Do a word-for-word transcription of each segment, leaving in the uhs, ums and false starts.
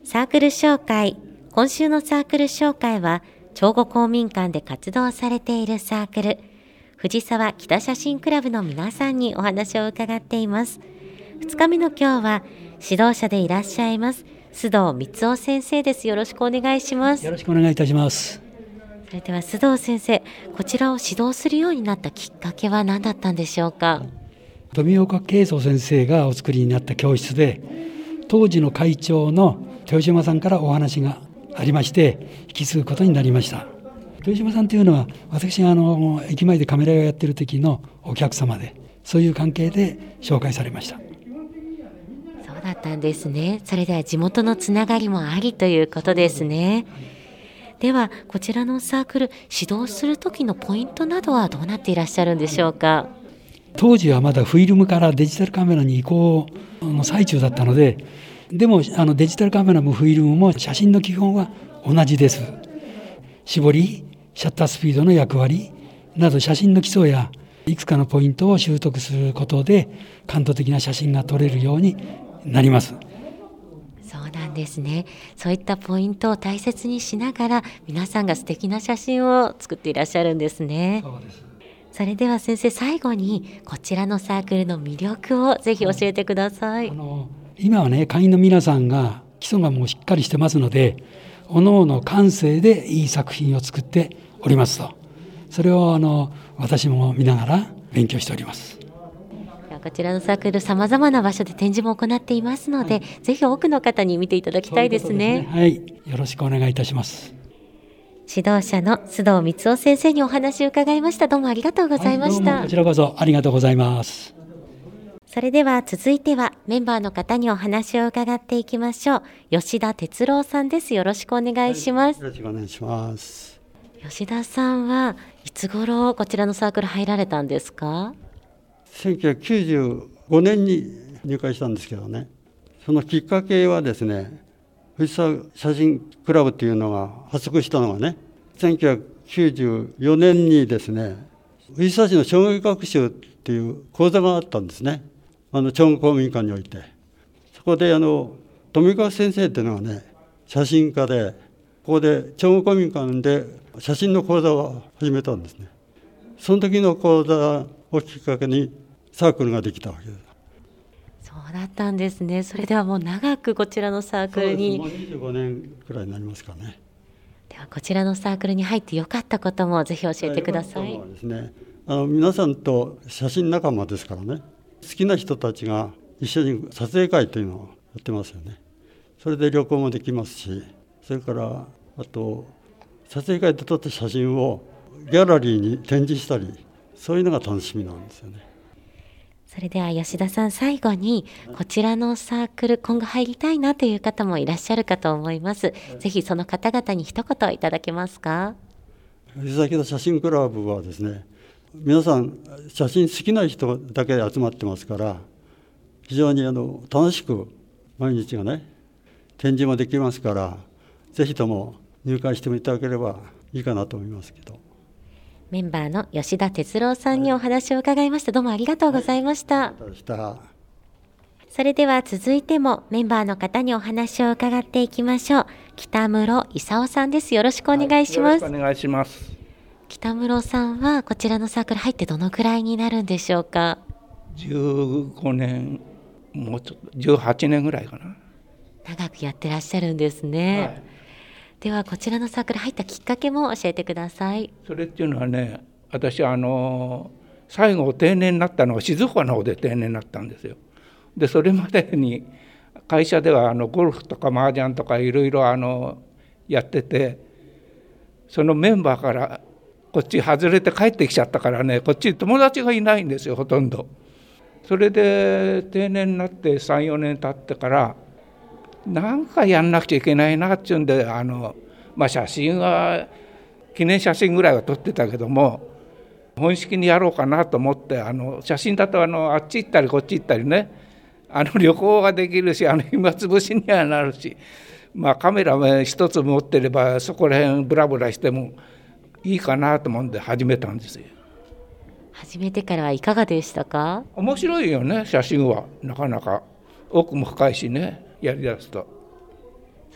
サークル紹介。今週のサークル紹介は、長後公民館で活動されているサークル、藤沢北写真クラブの皆さんにお話を伺っています。ふつかめの今日は、指導者でいらっしゃいます、須藤光夫先生です。よろしくお願いします。 よろしくお願いいたします。 それでは須藤先生、こちらを指導するようになったきっかけは何だったんでしょうか。 富岡慶三先生がお作りになった教室で、当時の会長の豊島さんからお話がありまして、引き継ぐことになりました。豊島さんというのは、私があの駅前でカメラをやってる時のお客様で、そういう関係で紹介されました。 そうだったんですね。それでは地元のつながりもありということですね。ではこちらのサークル、指導する時のポイントなどはどうなっていらっしゃるんでしょうか。 当時はまだフィルムからデジタルカメラに移行の最中だったので、でもあのデジタルカメラもフィルムも写真の基本は同じです。絞り、シャッタースピードの役割など、写真の基礎やいくつかのポイントを習得することで感動的な写真が撮れるようになります。 そうなんですね。そういったポイントを大切にしながら、皆さんが素敵な写真を作っていらっしゃるんですね。 そうです。 それでは先生、最後にこちらのサークルの魅力をぜひ教えてください。 あの今はね、会員の皆さんが基礎がもうしっかりしてますので、おのおの感性でいい作品を作っておりますと、それをあの私も見ながら勉強しております。 こちらのサークル、さまざまな場所で展示も行っていますので、はい、ぜひ多くの方に見ていただきたいですね。 そういうことですね。はい、よろしくお願いいたします。 指導者の須藤光夫先生にお話を伺いました。どうもありがとうございました。 はい、どうもこちらこそありがとうございます。 それでは続いてはメンバーの方にお話を伺っていきましょう。吉田哲郎さんです。よろしくお願いします。 はい、よろしくお願いします。 吉田さんはいつ頃こちらのサークル入られたんですか。 せんきゅうひゃくきゅうじゅうごねんに入会したんですけどね、そのきっかけはですね、藤沢写真クラブっていうのが発足したのがね、せんきゅうひゃくきゅうじゅうよねんにですね、藤沢市の障害学習っていう講座があったんですね。あの長後公民館において、そこであの富川先生っていうのがね、写真家で、ここで長後公民館で写真の講座を始めたんですね。その時の講座をきっかけにサークルができたわけです。 そうだったんですね。それではもう長くこちらのサークルに。 そうです。もうにじゅうごねんくらいになりますかね。 ではこちらのサークルに入ってよかったこともぜひ教えてください。 そうですね、あの皆さんと写真仲間ですからね、好きな人たちが一緒に撮影会というのをやってますよね。それで旅行もできますし、それからあと撮影会で撮った写真をギャラリーに展示したり、そういうのが楽しみなんですよね。 それでは吉田さん、最後にこちらのサークル今後入りたいなという方もいらっしゃるかと思います。ぜひその方々に一言いただけますか。 藤崎の写真クラブはですね、皆さん写真好きな人だけで集まってますから、非常にあの楽しく毎日がね展示もできますから、ぜひとも入会していただければいいかなと思いますけど。 メンバーの吉田哲郎さんにお話を伺いました。どうもありがとうございました。はい、ありがとうございました。それでは続いてもメンバーの方にお話を伺っていきましょう。北室勲さんです。よろしくお願いします。 はい、よろしくお願いします。 北室さんはこちらのサークル入ってどのくらいになるんでしょうか。 じゅうごねん、もうちょっとじゅうはちねんぐらいかな。 長くやってらっしゃるんですね。はい、ではこちらのサークル入ったきっかけも教えてください。 それっていうのはね、私はあの最後定年になったのは静岡の方で定年になったんですよ。でそれまでに会社ではあのゴルフとか麻雀とかいろいろあのやってて、そのメンバーからこっち外れて帰ってきちゃったからね、こっち友達がいないんですよ、ほとんど。それで定年になってさん、よねん経ってから、なんかやんなくちゃいけないなっていうんで、あの、まあ、写真は記念写真ぐらいは撮ってたけども、本式にやろうかなと思って、あの写真だとあのあっち行ったりこっち行ったりね、あの旅行ができるし、あの暇つぶしにはなるし、まあ、カメラも一つ持ってればそこら辺ブラブラしてもいいかなと思うんで始めたんですよ。 始めてからはいかがでしたか？ 面白いよね、写真は。なかなか奥も深いしね、やりだすと。 そし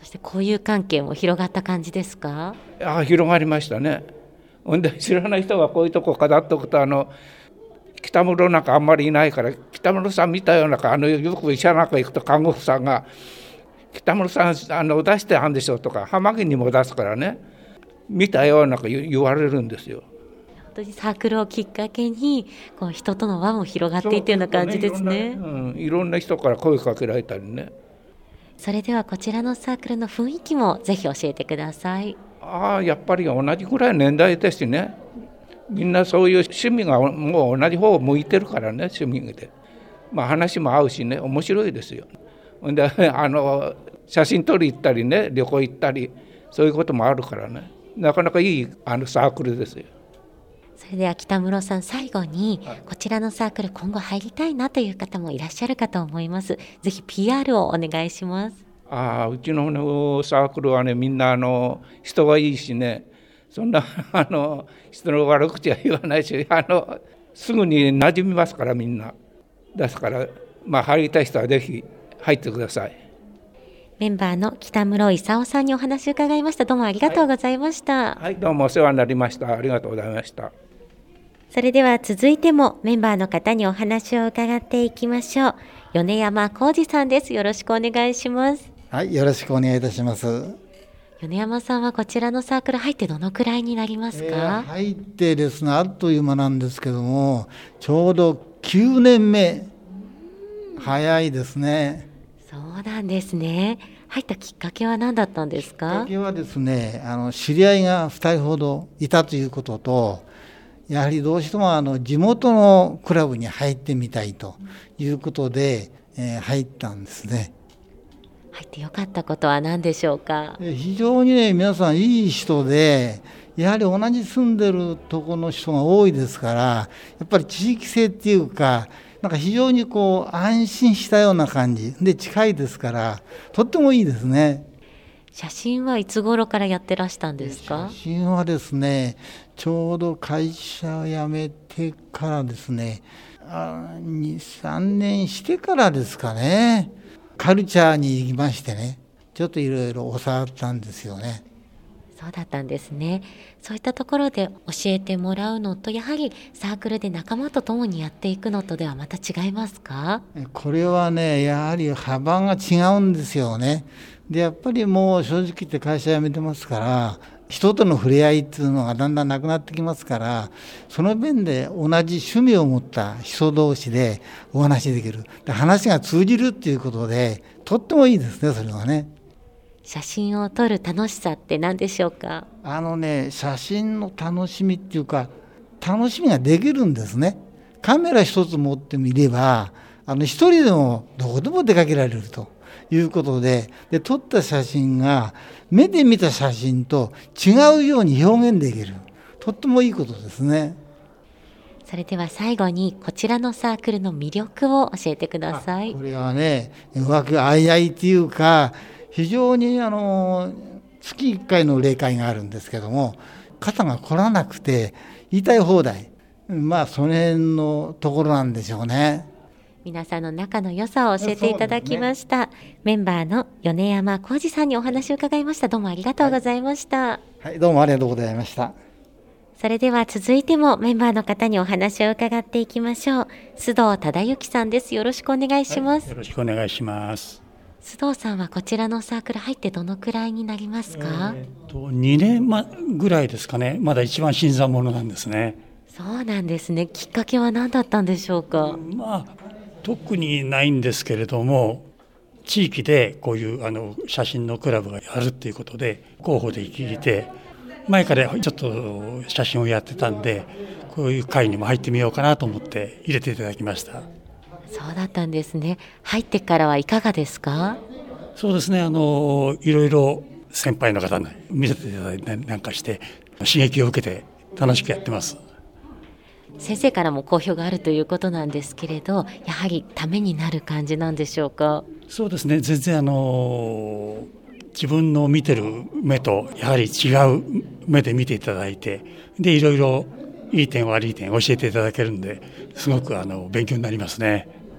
して交友関係も広がった感じですか？ あ広がりましたね。ほんで知らない人がこういうとこ飾っとくとあの北室なんかあんまりいないから北室さん見たようなあのよく医者なんか行くと看護婦さんが北室さんあの出してはんでしょとか浜木にも出すからね見たような言われるんですよ。 本当にサークルをきっかけにこう人との輪も広がっていったような感じですね。 いろんな、うん、いろんな人から声かけられたりね。 それではこちらのサークルの雰囲気もぜひ教えてください。 ああやっぱり同じぐらい年代ですしね、みんなそういう趣味がもう同じ方を向いてるからね、趣味で、まあ、話も合うしね面白いですよ。であの写真撮り行ったりね旅行行ったりそういうこともあるからねなかなかいいあのサークルですよ。 それでは北室さん最後にこちらのサークル今後入りたいなという方もいらっしゃるかと思います。ぜひ ピーアール をお願いします。 あうちの、ね、サークルはねみんなあの人がいいしねそんなあの人の悪口は言わないしあのすぐに馴染みますからみんなですから、まあ、入りたい人はぜひ入ってください。 メンバーの北室勲さんにお話を伺いました。どうもありがとうございました。 はい、はい、どうもお世話になりました。ありがとうございました。 それでは続いてもメンバーの方にお話を伺っていきましょう。米山浩二さんです。よろしくお願いします。 はい、よろしくお願いいたします。 米山さんはこちらのサークル入ってどのくらいになりますか？えー、入ってですねあっという間なんですけどもちょうどきゅうねんめ。早いですね。 そうなんですね。入ったきっかけは何だったんですか？ きっかけはですねあの知り合いがふたりほどいたということとやはりどうしてもあの地元のクラブに入ってみたいということで、えー、入ったんですね。 入ってよかったことは何でしょうか？ 非常にね皆さんいい人でやはり同じ住んでるところの人が多いですからやっぱり地域性っていうかなんか非常にこう安心したような感じで近いですからとってもいいですね。 写真はいつ頃からやってらしたんですか？ 写真はですねちょうど会社を辞めてからですねにさんねんしてからですかね。カルチャーに行きましてねちょっといろいろ教わったんですよね。 そうだったんですね。そういったところで教えてもらうのとやはりサークルで仲間と共にやっていくのとではまた違いますか？ これはねやはり幅が違うんですよね。でやっぱりもう正直言って会社辞めてますから人との触れ合いっていうのがだんだんなくなってきますからその面で同じ趣味を持った人同士でお話できるで話が通じるっていうことでとってもいいですね。それはね写真を撮る楽しさって何でしょうか？ あのね写真の楽しみっていうか楽しみができるんですね。カメラ一つ持ってみればあの一人でもどこでも出かけられるということで、で撮った写真が目で見た写真と違うように表現できるとってもいいことですね。 それでは最後にこちらのサークルの魅力を教えてください。 これはね和気あいあいっていうか非常にあの月いっかいの例会があるんですけども肩が凝らなくて言いたい放題まあその辺のところなんでしょうね。 皆さんの仲の良さを教えていただきました、ね、メンバーの米山浩二さんにお話を伺いました。どうもありがとうございました。はい、 はい、どうもありがとうございました。 それでは続いてもメンバーの方にお話を伺っていきましょう。須藤忠之さんです。よろしくお願いします。 はい、よろしくお願いします。 須藤さんはこちらのサークル入ってどのくらいになりますか？ えー、とにねんぐらいですかね。まだ一番新参者なんですね。 そうなんですね。きっかけは何だったんでしょうか？ まあ特にないんですけれども地域でこういうあの写真のクラブがやるっていうことで候補で聞いて前からちょっと写真をやってたんでこういう会にも入ってみようかなと思って入れていただきました。 そうだったんですね。入ってからはいかがですか？ そうですねあのいろいろ先輩の方に見せていただいたりなんかして刺激を受けて楽しくやってます。 先生からも好評があるということなんですけれどやはりためになる感じなんでしょうか？ そうですね全然あの自分の見てる目とやはり違う目で見ていただいてでいろいろいい点悪い点教えていただけるんですごくあの勉強になりますね。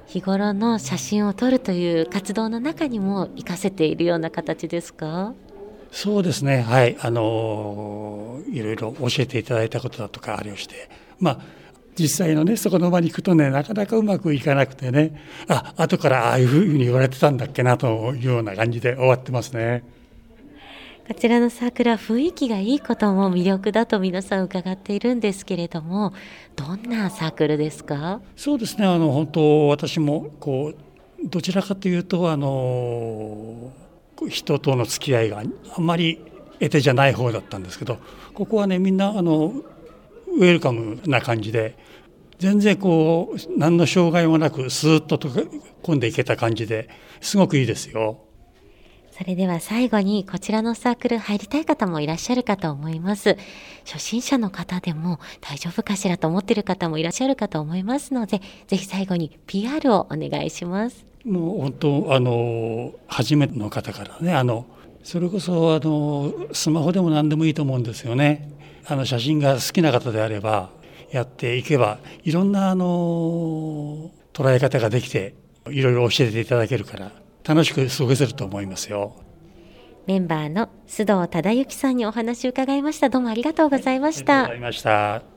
日頃の写真を撮るという活動の中にも活かせているような形ですか？ そうですね、はい、あのいろいろ教えていただいたことだとかあれをして、まあ、実際のねそこの場に行くとねなかなかうまくいかなくてね、あ後からああいうふうに言われてたんだっけなというような感じで終わってますね。 こちらのサークルは雰囲気がいいことも魅力だと皆さん伺っているんですけれども、どんなサークルですか？ そうですね、あの本当私もこうどちらかというとあの人との付き合いがあんまり得手じゃない方だったんですけど、ここはねみんなあのウェルカムな感じで、全然こう何の障害もなくスーッと溶け込んでいけた感じですごくいいですよ。 それでは最後にこちらのサークル入りたい方もいらっしゃるかと思います。初心者の方でも大丈夫かしらと思っている方もいらっしゃるかと思いますので、ぜひ最後に ピーアール をお願いします。 もう本当あの初めての方からね、あのそれこそあのスマホでも何でもいいと思うんですよね。あの写真が好きな方であればやっていけばいろんなあの捉え方ができていろいろ教えていただけるから楽しく過ごせると思いますよ。 メンバーの須藤忠之さんにお話を伺いました。どうもありがとうございました。 ありがとうございました。